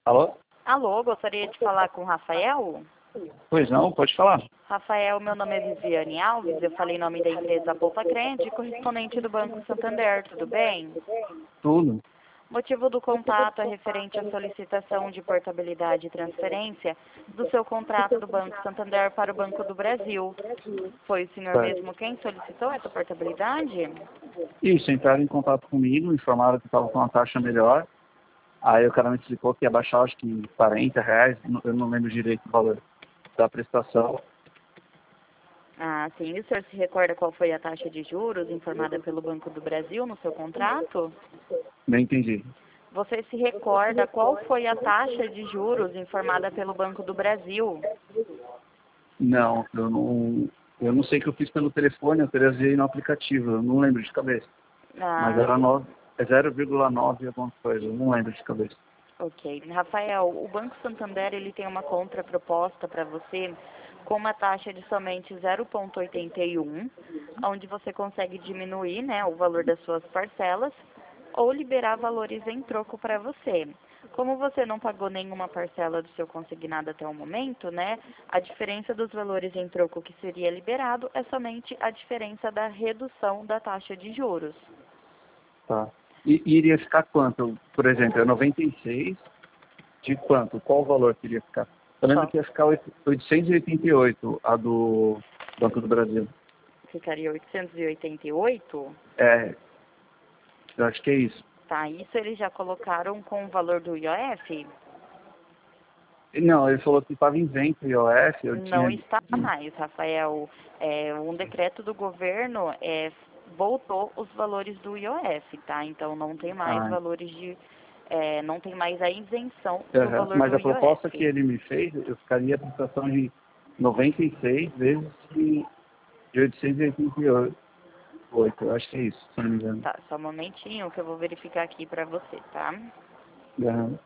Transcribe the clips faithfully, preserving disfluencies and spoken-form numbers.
Alô? Alô, gostaria de falar com o Rafael? Pois não, pode falar. Rafael, meu nome é Viviane Alves, eu falei em nome da empresa Poupa Crede, correspondente do Banco Santander, tudo bem? Tudo. Motivo do contato é referente à solicitação de portabilidade e transferência do seu contrato do Banco Santander para o Banco do Brasil. Foi o senhor Certo. mesmo quem solicitou essa portabilidade? Isso, entraram em contato comigo, informaram que estava com uma taxa melhor. Aí o cara me explicou que ia baixar, acho que quarenta reais, eu não lembro direito o valor da prestação. Ah, sim. E o senhor se recorda qual foi a taxa de juros informada pelo Banco do Brasil no seu contrato? Não entendi. Você se recorda qual foi a taxa de juros informada pelo Banco do Brasil? Não, eu não, eu não sei o que eu fiz pelo telefone, eu trazei no aplicativo, eu não lembro de cabeça. Mas Ah, era nove, é zero vírgula nove alguma coisa, eu não lembro de cabeça. ok. Rafael, o Banco Santander ele tem uma contraproposta para você com uma taxa de somente zero vírgula oitenta e um, onde você consegue diminuir, né, o valor das suas parcelas ou liberar valores em troco para você. Como você não pagou nenhuma parcela do seu consignado até o momento, né, a diferença dos valores em troco que seria liberado é somente a diferença da redução da taxa de juros. Tá. E, e iria ficar quanto? Por exemplo, é noventa e seis, de quanto? Qual o valor que iria ficar? Eu lembro Só que ia ficar oitocentos e oitenta e oito, a do Banco do Brasil. ficaria oitocentos e oitenta e oito. É, eu acho que é isso. Tá, isso eles já colocaram com o valor do I O F? Não, ele falou que estava isento o I O F, eu Não tinha... está mais, Rafael. É, um decreto do governo é, voltou os valores do I O F, tá? Então não tem mais Ah, valores de... é, não tem mais a isenção do aham. valor Mas do a proposta que I O F. ele me fez, eu ficaria a prestação de noventa e seis vezes de, de oitocentos e oitenta e oito. Eu acho que é isso, se não me engano. Tá, só um momentinho que eu vou verificar aqui pra você, tá? Aham.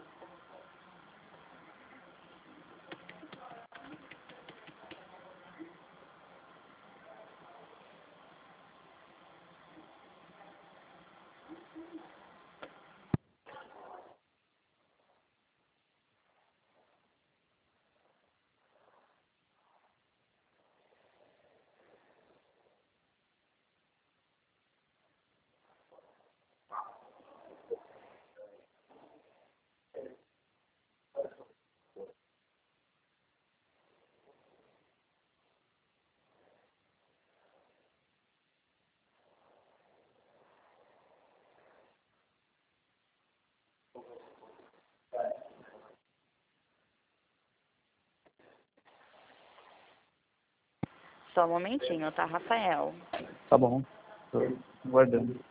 Só um momentinho, tá, Rafael? Tá bom, estou guardando.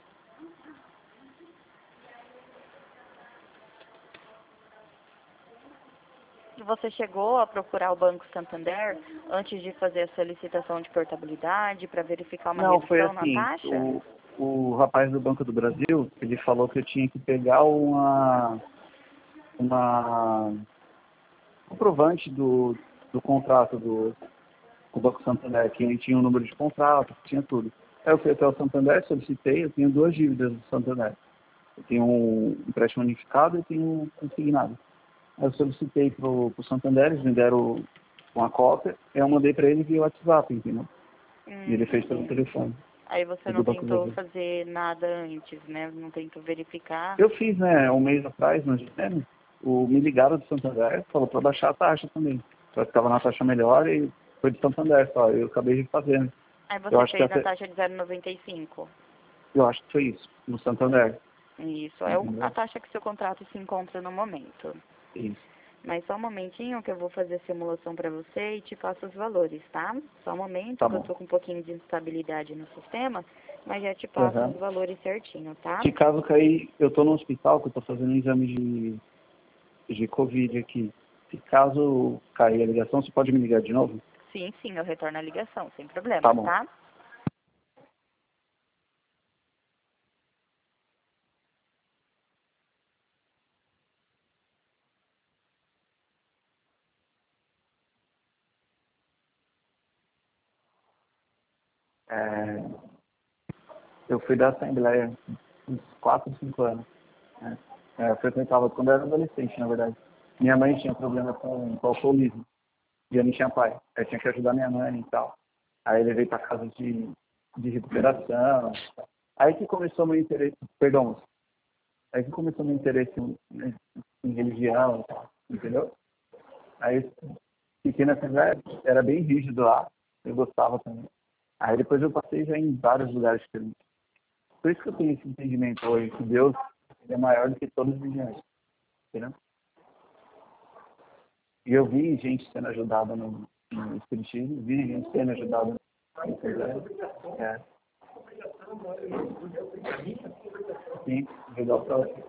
Você chegou a procurar o Banco Santander antes de fazer a solicitação de portabilidade para verificar uma Não, foi redução na assim, taxa? o, o rapaz do Banco do Brasil, ele falou que eu tinha que pegar uma, uma comprovante do, do contrato do, do Banco Santander, que ele tinha um número de contrato, tinha tudo. Aí eu fui até o Santander, solicitei, eu tenho duas dívidas do Santander. Eu tenho um empréstimo unificado e tenho um consignado. Aí eu solicitei para o Santander, eles me deram uma cópia, e eu mandei para ele via WhatsApp, entendeu? E Hum, ele fez pelo entendi. telefone, Aí você do não Banco do tentou Brasil. fazer nada antes, né? Não tentou verificar. Eu fiz, né, um mês atrás, mas né, o, me ligaram do Santander, falou para baixar a taxa também. Só que estava na taxa melhor e foi de Santander só. Eu acabei de fazer, né? Aí Eu você acho que fez na até, taxa de zero vírgula noventa e cinco. eu acho que foi isso, no Santander. Isso, é o- a Entendeu? taxa que seu contrato se encontra no momento. Isso. Mas só um momentinho que eu vou fazer a simulação para você e te passo os valores, tá? Só um momento Tá que eu bom. tô com um pouquinho de instabilidade no sistema, mas já te passo os Uhum. valores certinho, tá? Que caso cair, eu estou no hospital, que eu estou fazendo um exame de, de Covid aqui. Se caso cair a ligação, você pode me ligar de novo? Sim, sim, eu retorno a ligação, sem Tá problemas, bom. tá? É, eu fui da Assembleia uns quatro, cinco anos. Né? É, eu frequentava quando eu era adolescente, na verdade. Minha mãe tinha problema com, com alcoolismo. E eu não tinha pai. Eu tinha que ajudar minha mãe e tal. Aí eu levei para casa de, de recuperação. Aí que começou meu interesse, perdão, aí que começou meu interesse em, em, em religião, entendeu? Aí fiquei nessa cidade, era bem rígido lá, eu gostava também. Aí depois eu passei já em vários lugares diferentes. Por isso que eu tenho esse entendimento hoje, que Deus é maior do que todas as religiões, entendeu? E eu vi gente sendo ajudada no, no espiritismo, vi gente sendo ajudada no espiritismo. É. Sim, ajudar o próximo.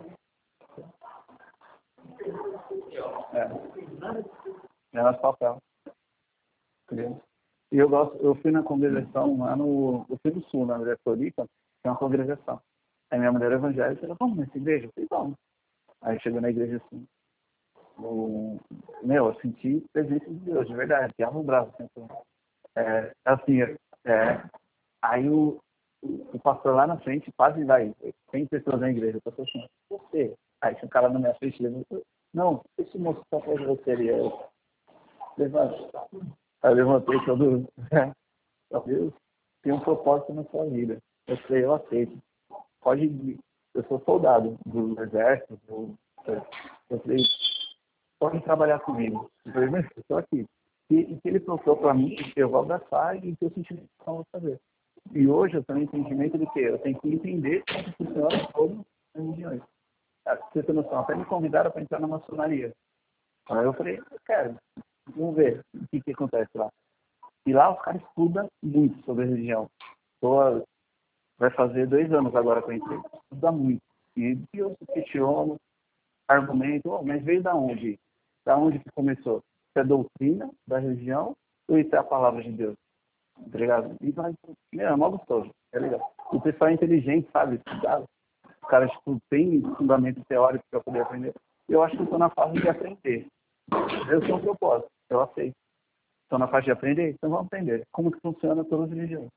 É. É nosso papel. Entendeu? E eu gosto, eu fui na congregação lá no, eu fui do Sul, na Igreja Floripa, que é uma congregação. Aí minha mulher evangélica, ela, vamos nessa igreja? Eu falei, vamos. Aí chegou na igreja assim, o, meu, eu senti a presença de Deus, de verdade, que o braço. Assim, é, assim, é, aí o, o pastor lá na frente quase vai, tem pessoas na igreja, eu tô assim, você? Aí tinha um cara na minha frente, ele falou, não, esse moço só faz você ali, eu levanta. Aí eu levantei todo, meu Deus, tem um propósito na sua vida. Eu falei, eu aceito. Pode ir. Eu sou soldado do exército, do, eu falei, pode trabalhar comigo. Eu falei, mas eu estou aqui. E, e que ele propôs para mim, eu vou abraçar e que eu senti que eu vou fazer. E hoje eu tenho entendimento de que eu tenho que entender como funciona todas as religiões. Ah, você tem noção, até me convidaram para entrar na maçonaria. Aí eu falei, eu quero, vamos ver o que, que acontece lá. E lá os caras estudam muito sobre a religião. Tô, vai fazer dois anos agora que eu entrei. Estuda muito. E eu questiono, argumento, oh, mas veio da onde? Da onde que começou? Isso é doutrina da religião ou isso é a palavra de Deus? Tá ligado? E vai, meu, é mó gostoso, é legal. O pessoal é inteligente, sabe? Estudado. Os caras tipo, têm fundamento teórico para poder aprender. Eu acho que eu estou na fase de aprender. Eu sou um propósito, eu aceito. Estou na fase de aprender, então vamos aprender. Como que funciona todas as religiões.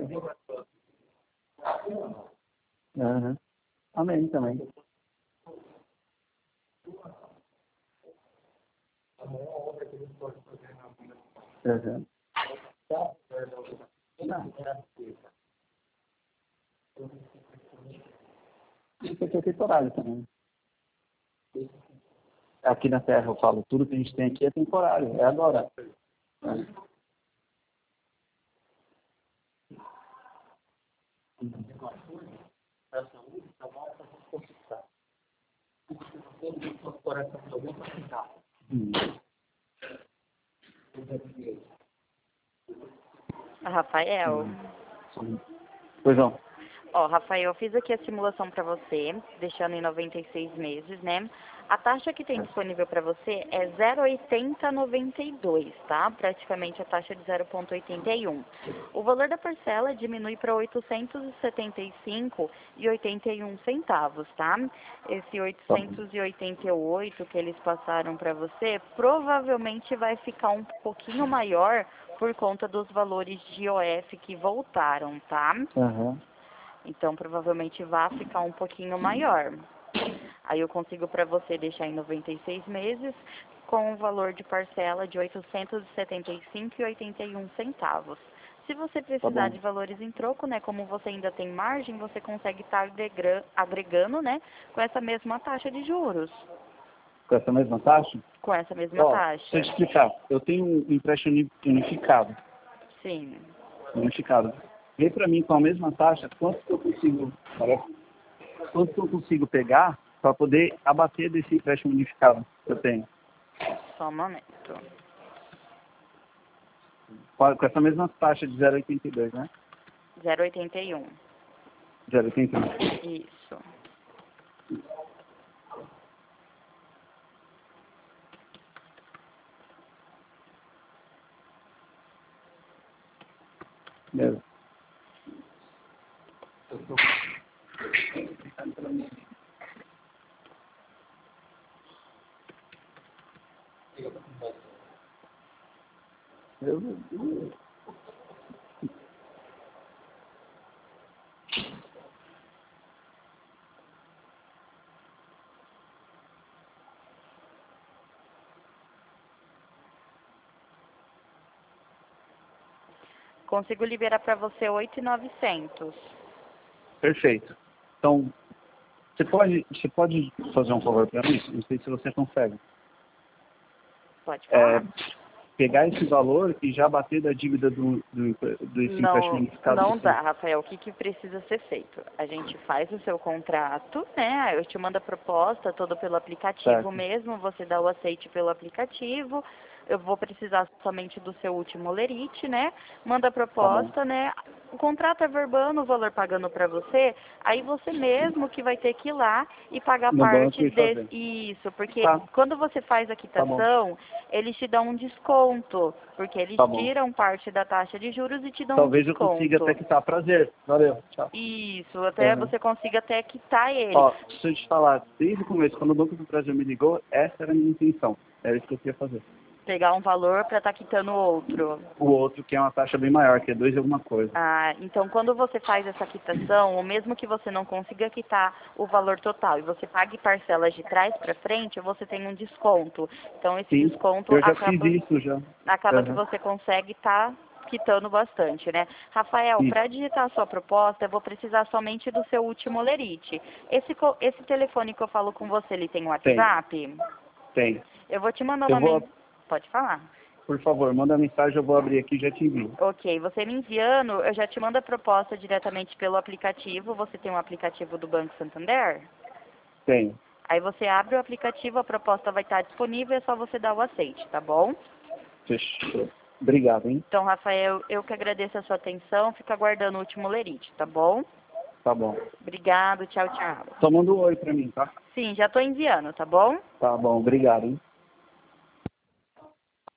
Uhum. Amém também. Uhum. Isso aqui é temporário também. Aqui na Terra eu falo, tudo que a gente tem aqui é temporário, é agora. É. Hum. Rafael. Sim. Pois não. Ó, Rafael, eu fiz aqui a simulação para você, deixando em noventa e seis meses, né? A taxa que tem disponível para você é zero vírgula oitenta noventa e dois, tá? Praticamente a taxa de zero vírgula oitenta e um. O valor da parcela diminui para oitocentos e setenta e cinco reais e oitenta e um centavos, tá? Esse oitocentos e oitenta e oito que eles passaram para você, provavelmente vai ficar um pouquinho maior por conta dos valores de I O F que voltaram, tá? Uhum. Então, provavelmente vai ficar um pouquinho maior. Aí eu consigo para você deixar em noventa e seis meses com o valor de parcela de oitocentos e setenta e cinco reais e oitenta e um centavos. Se você precisar Tá de valores em troco, né, como você ainda tem margem, você consegue estar agregando, né, com essa mesma taxa de juros. Com essa mesma taxa? Com essa mesma Ó, taxa. deixa eu te explicar. Eu tenho um empréstimo unificado. Sim. Unificado. Vê para mim com a mesma taxa, quanto que eu consigo, quanto que eu consigo pegar para poder abater desse empréstimo unificado que eu tenho. Só um momento. Com essa mesma taxa de zero vírgula oitenta e dois, né? zero vírgula oitenta e um. zero vírgula oitenta e um. Isso. Beleza. Eu, eu, Consigo liberar para você oito mil e novecentos. Perfeito. Então, você pode, você pode fazer um favor para mim? Não sei se você consegue. Pode falar. É, pegar esse valor e já bater da dívida do, do, do esse Não, empréstimo unificado. não dá, Rafael. O que, que precisa ser feito? A gente faz o seu contrato, né? Eu te mando a proposta toda pelo aplicativo Certo. mesmo, você dá o aceite pelo aplicativo. Eu vou precisar somente do seu último lerite, né? Manda a proposta, né? O contrato é verbando o valor pagando para você, aí você mesmo que vai ter que ir lá e pagar No banco parte e desse. fazer. Isso, porque Tá. quando você faz a Tá bom. quitação, eles te dão um desconto, porque eles Tá bom. tiram parte da taxa de juros e te dão Talvez um eu desconto. consiga até quitar. Prazer. Valeu. Tchau. Isso, até É. você consiga até quitar ele. Ó, deixa eu te falar. Desde o começo, quando o Banco do Brasil me ligou, essa era a minha intenção. Era isso que eu queria fazer. Pegar um valor para estar quitando outro. O outro que é uma taxa bem maior, que é dois e alguma coisa. Ah, então quando você faz essa quitação, ou mesmo que você não consiga quitar o valor total e você pague parcelas de trás para frente, você tem um desconto. Então esse Sim, desconto eu já acaba, fiz isso já. acaba Uhum. que você consegue estar quitando bastante, né? Rafael, Sim. para digitar a sua proposta, eu vou precisar somente do seu último lerite. Esse, co- esse telefone que eu falo com você, ele tem WhatsApp? Tem. Eu vou te mandar Eu uma vou, mensagem. Pode falar. por favor, manda mensagem, eu vou abrir aqui e já te envio. Ok, você me enviando, eu já te mando a proposta diretamente pelo aplicativo. Você tem um aplicativo do Banco Santander? Tem. Aí você abre o aplicativo, a proposta vai estar disponível, é só você dar o aceite, tá bom? Fechou. Obrigado, hein? Então, Rafael, eu que agradeço a sua atenção, fica aguardando o último lerite, tá bom? Tá bom. Obrigado, tchau, tchau. Só manda um oi pra mim, tá? Sim, já tô enviando, tá bom? Tá bom, obrigado, hein?